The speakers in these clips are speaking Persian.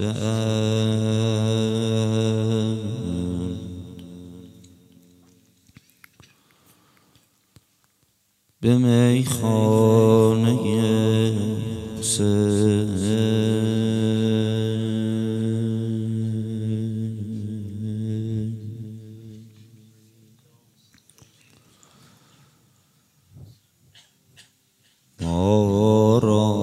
به میخانه حسین ما را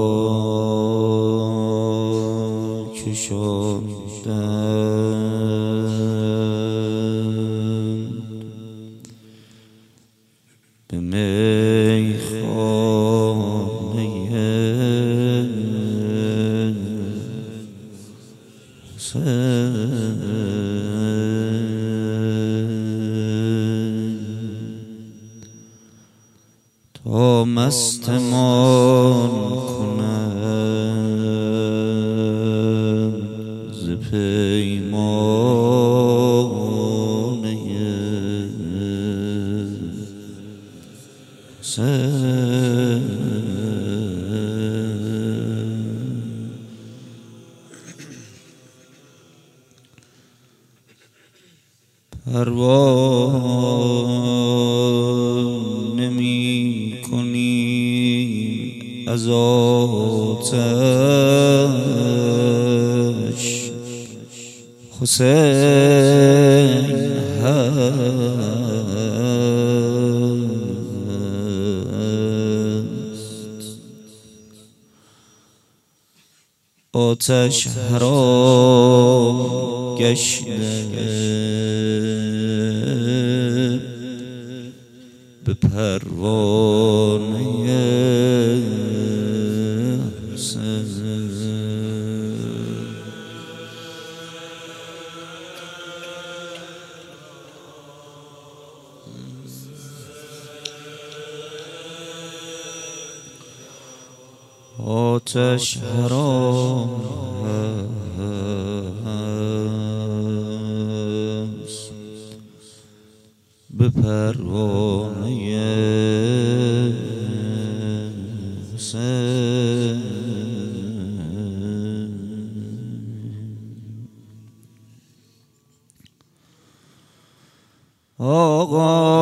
کشاندند به میخانه حسین تا مستمان کنند ز پیمانه حسین پروا نمی کنی از آتش حسین هست آتش حرام گشته به پروانه حسین آتش حرام هست به پروانه حسین آقا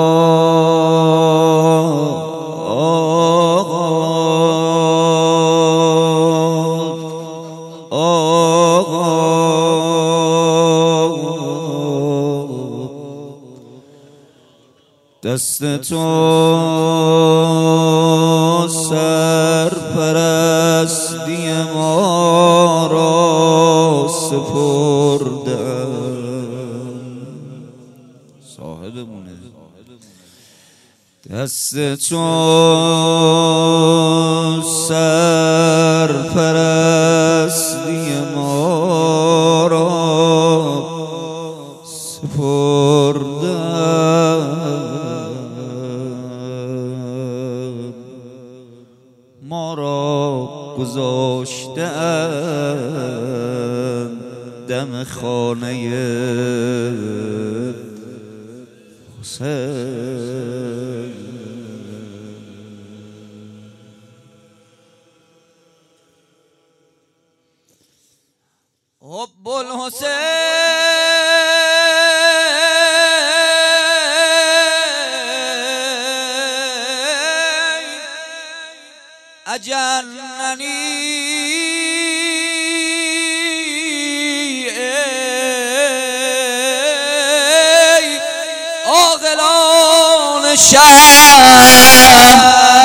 دست تو سرپرستی ما را سپردم صاحبمونه دست تو سرپرستی ما را سپردم ما را گذاشتند دم خانه حسین حب الحسین أجنني عاقلان شهر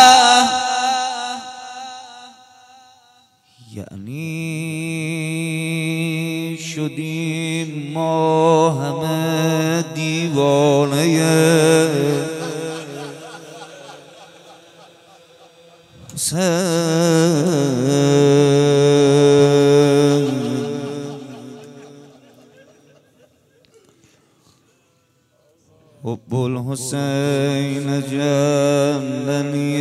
یعنی شدیم ما همه دیوانه حب الحسین جننی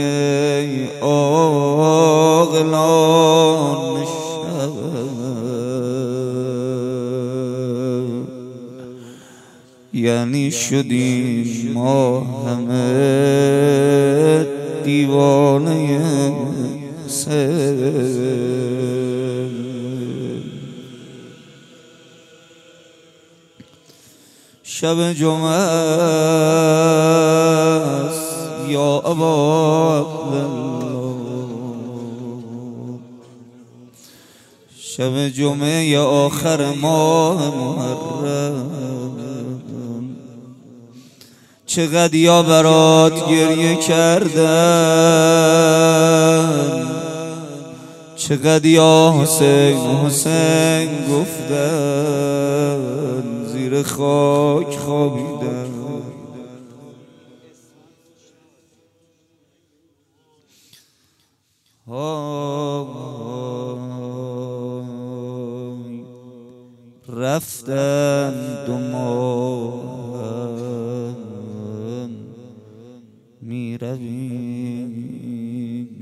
عاقلان شهر یعنی شدیم ما همه دیوانه حسین شب جمعه است یا ابا عبدالله، شب جمعه یا آخر ماه محرم. چقدر یا برات گریه کردن، چقدر یا حسین حسین گفتن، زیر خاک خوابیدن. رفتن دو ماه می رویم،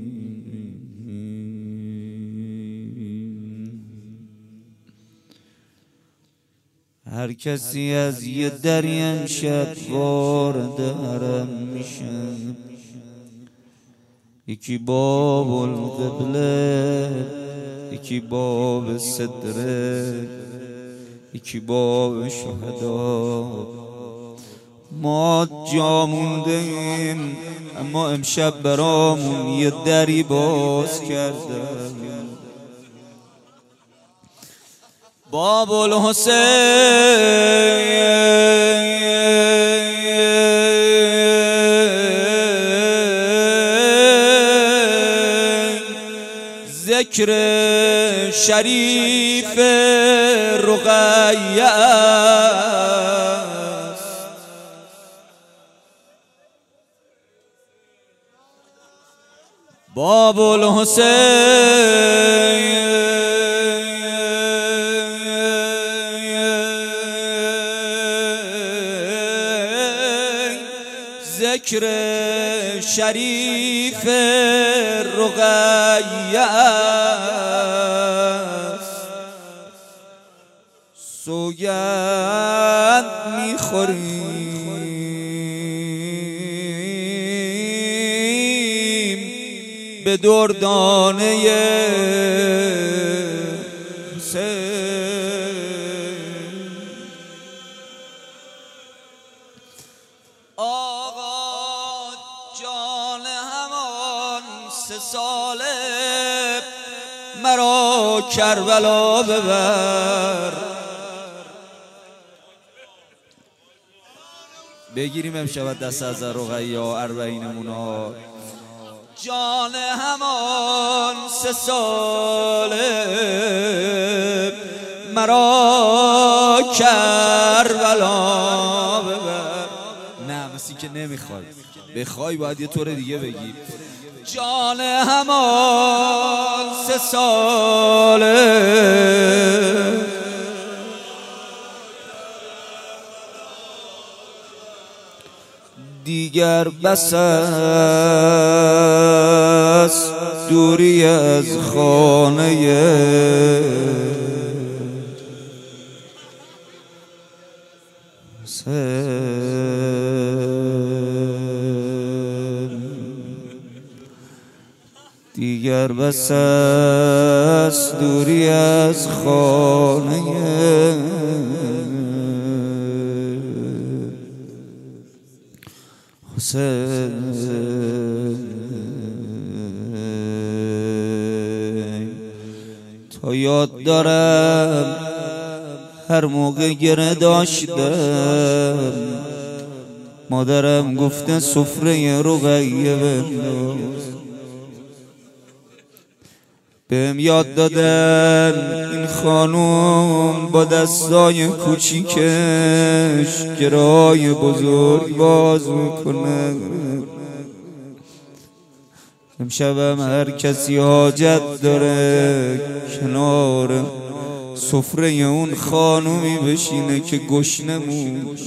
هر کسی از یه دری امشب وارد حرم میشه. یکی باب القبله، یکی باب صدره، یکی باب شهدا. ما جا مونده ایم اما امشب برامون یه دری باز کردن. باب الحسین، ذکر شریف رقیه است. باب الحسین، ذکر شریف رقیه است. سوگند میخوریم به دردانه حسین. آقا جان همان 3 ساله مرا کربلا ببر. بگیریم امشب دست از رقیه و اربعینمونا. جان همان 3 ساله مرا کربلا ببر. نه مثل که نمیخوای، بخوای باید یه طور دیگه بگی. جان همان 3 ساله دیگر بس است دوری از خانه دیگر بس است دوری از خانه حسین. تا یاد دارم هر موقع گره داشتم مادرم گفته سفره رقیه بنداز. بهم یاد دادن این خانوم با دستای کوچیکش گرای بزرگ باز میکنه. امشبم هر کسی حاجت داره کنار سفره اون خانومی بشینه که گشنه بود.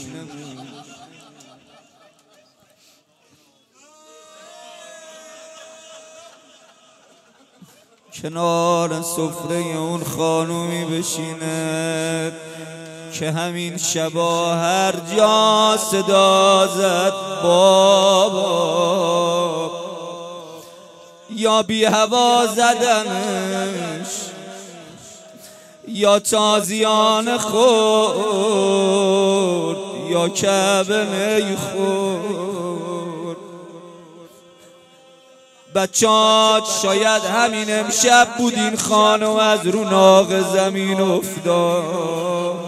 کنار سفره اون خانومی بشینه که همین شبا هر جا صدا زد بابا یا بی هوا زدنش یا تازیانه خورد یا کعبه نیخور. بچات شاید همین امشب بود این خانم از رو ناق زمین افتاد.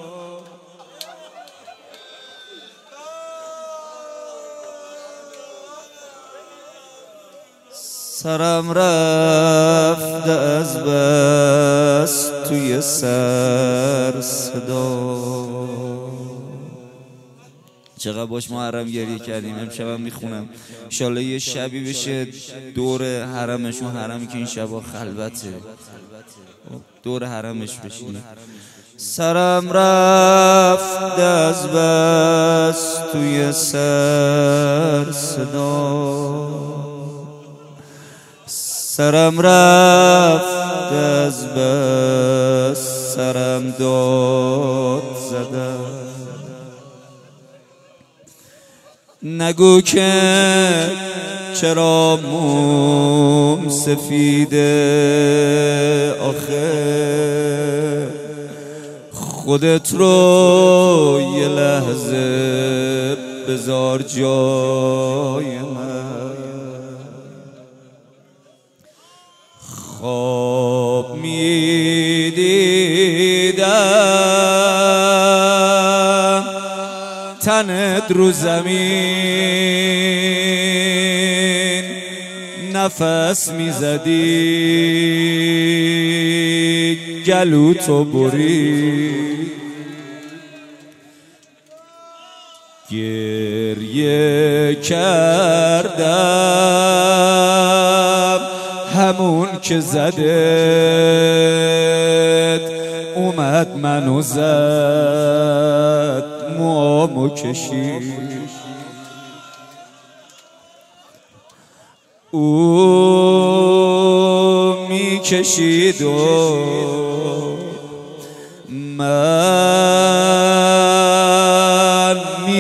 سرم رفت از بس توی سر صدا. چقدر باش محرم گریه کردیم. امشبم میخونم انشالله یه شبی بشه دور حرمشون، حرمی که این شبا خلوته، دور حرمش بشینی. سرم رفت از بس توی سر صدا. سرم رفت از بس سرم داد زدم. نگو که چرا موم سفیده، آخه خودت رو یه لحظه بذار جای من. خواب میدیدم تنت رو زمین، نفس میزدی گلوتو برید. گریه کردم همون که زدت اومد منو زد، موامو کشید. او میکشید و من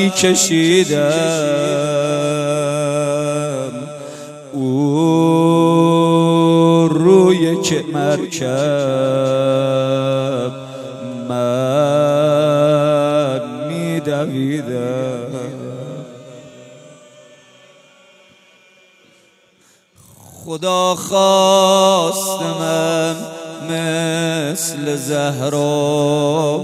میکشیدم. او روی که مرکب من میدویدم. خدا خواست من مثل زهرا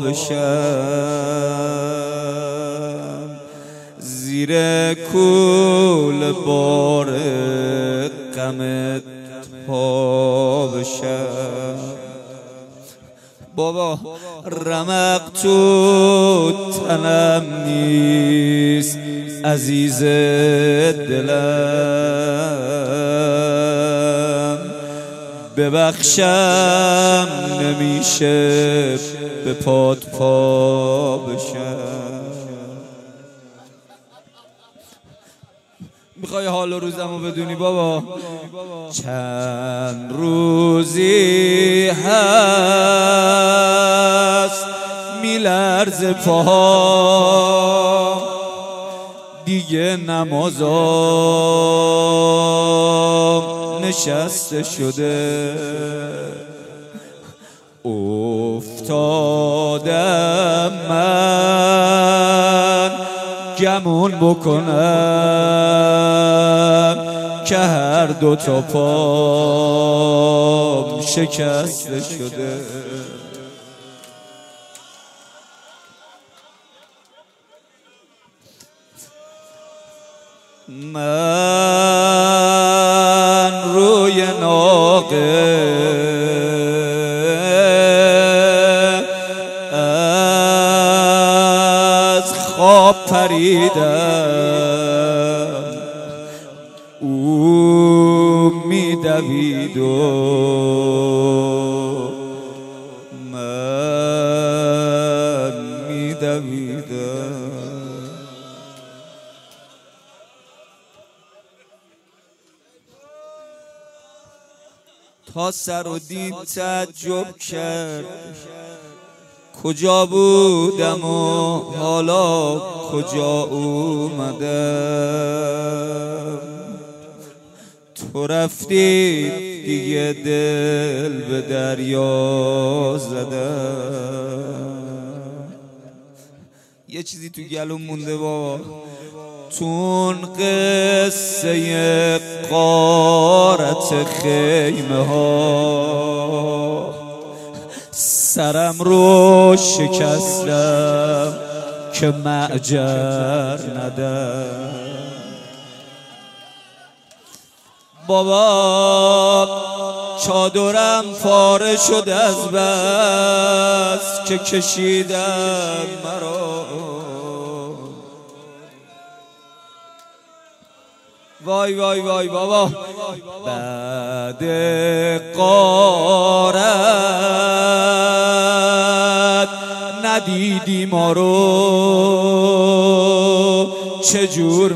بشم، زیر کول بار غمت پا بشم. بابا رمق تو تنم نیست عزیز دلم، ببخشم نمیشه به پات پا بشم. میخوای حال و روزمو بدونی بابا؟ چند روزی هست میلرزه پاها، دیگه نمازام نشسته شده. افتادم من گمون بکنم که هر دوتا پام شکسته شده. من روی ناقه از خواب پریدم، او میدوید و من میدویدم. تا سر و دید تعجب کرد کجا بودم و حالا کجا اومدم. تو رفتی دیگه دل به دریا زدم، یه چیزی تو گلوم مونده بابا. تون قصه غارت خیمه ها سرم رو شکستم که معجر ندم. بابا چادرم پاره شد از بس که کشیدم مرا. وای وای وای بابا بعد غارت ندیدی ما رو چجور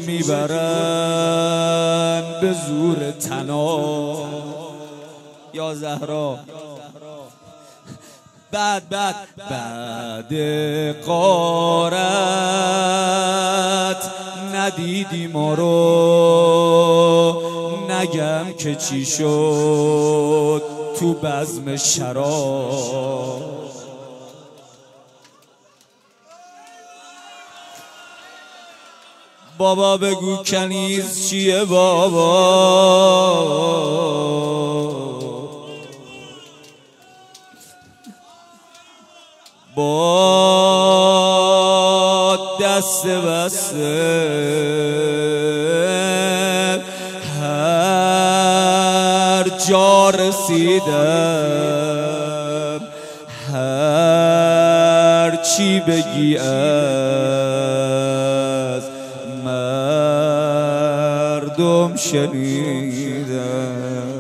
میبرن به زور تنا یا زهرا. بعد غارت ندیدی ما رو نگم که چی شد تو بزم شراب. بابا بگو کنیز چیه بابا؟ با دست بسته هر جا رسیدم هر چی بگی از مردم شنیدم.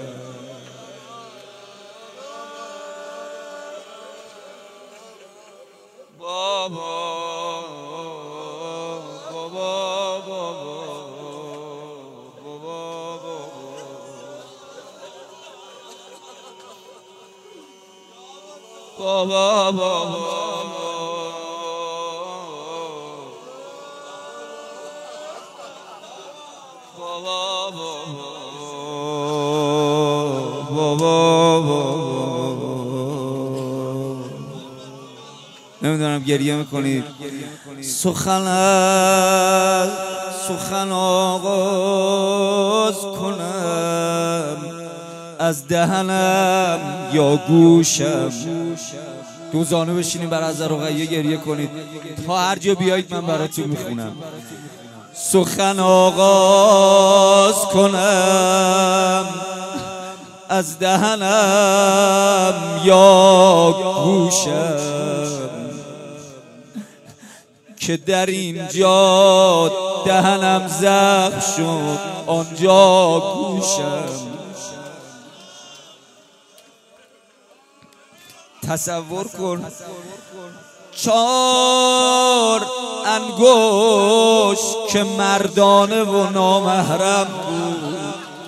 نمیدونم گریه میکنید. سخن آغاز کنم از دهنم یا گوشم. تو زانو بشینید بر از رقیه گریه کنید تا هر جا بیایید من براتون میخونم. سخن آغاز کنم از دهنم یا گوشم که در اینجا دهنم زخم شد آنجا گوشم. تصور کن 4 انگشت که مردانه و نامحرم بود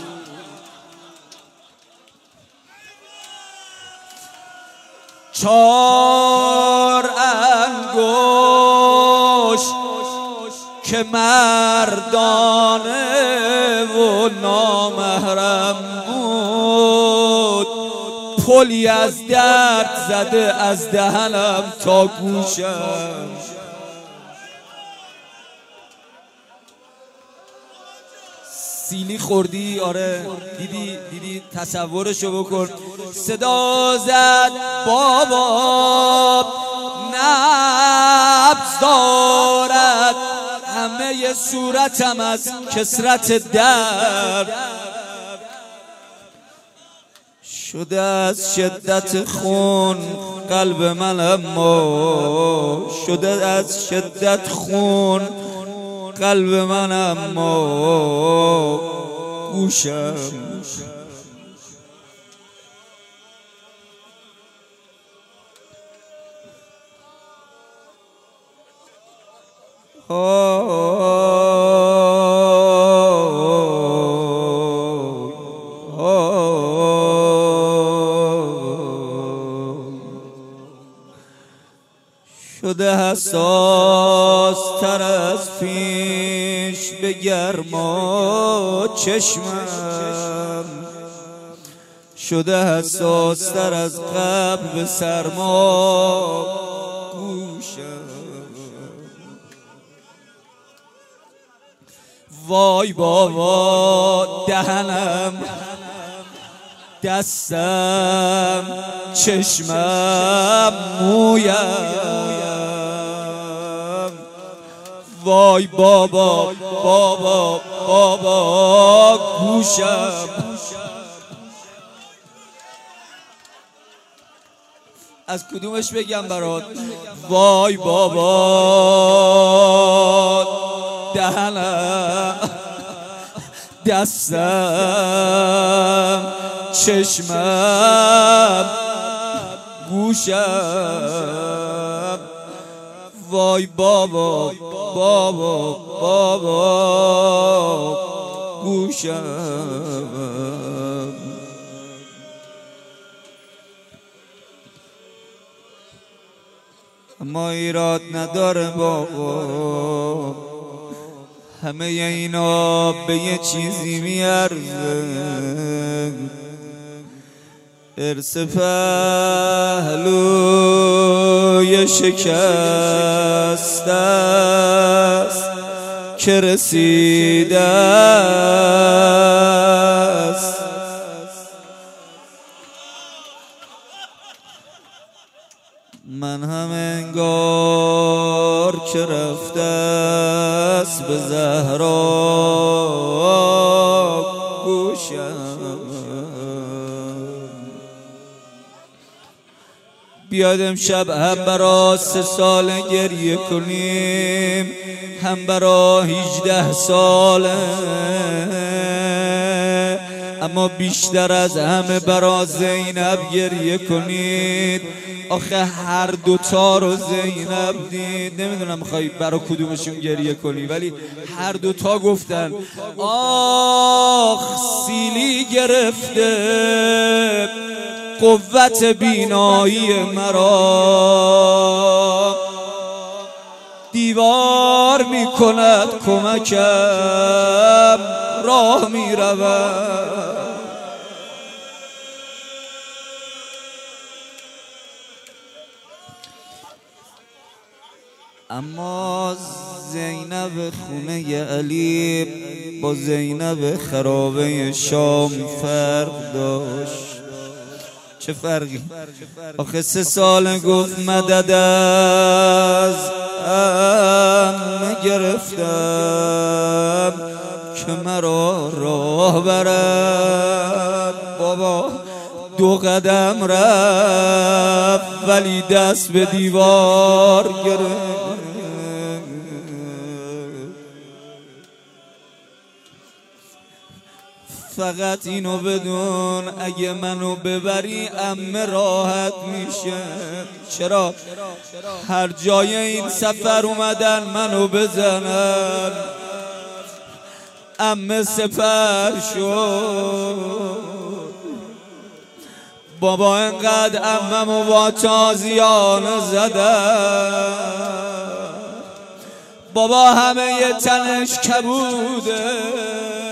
4 انگشت که مردانه و نامحرم بود پلی از درد زده از دهنم تا گوشم. سیلی خوردی؟ آره دیدی تصورشو بکن. صدا زد بابا نبض دارد همه صورتم از کسرت درد شده از شدت خون قلب من اما شده از شدت خون قلب من اما گوشم. شده حساس تر از پیش به گرما چشمم شده حساس تر از قبل به سرما گوشم. وای بابا دهنم دستم چشمم مویم وای بابا بابا بابا گوشم از کدومش بگم برات وای بابا دهنم دستم چشمم گوشم وای بابا بابا بابا گوشم اما ایراد نداره بابا همه اینا به یه چیزی میارزه ارث پهلوی شکست است که رسیده است من هم انگار که رفته است به زهرا گوشم بیاد امشب هم برا 3 سال گریه کنیم هم برا 18 ساله اما بیشتر از همه برا زینب گریه کنید آخه هر دوتا رو زینب دید نمیدونم میخوای برا کدومشون گریه کنی ولی هر دوتا گفتن آخ سیلی گرفته قوت بینایی مرا دیوار میکند کمکم راه میروم اما زینب خونه علی با زینب خرابه شام فرق داشت چه فرقی؟ آخه 3 سال گفت مدد از عمه گرفتم که مرا راه برد بابا 2 قدم رفت ولی دست به دیوار گرفت فقط اینو بدون اگه منو ببری عمه راحت میشه چرا؟ هر جای این سفر اومدن منو بزنن عمه سپر شد بابا انقدر عممو با تازیانه زدن بابا همه یه تنش کبوده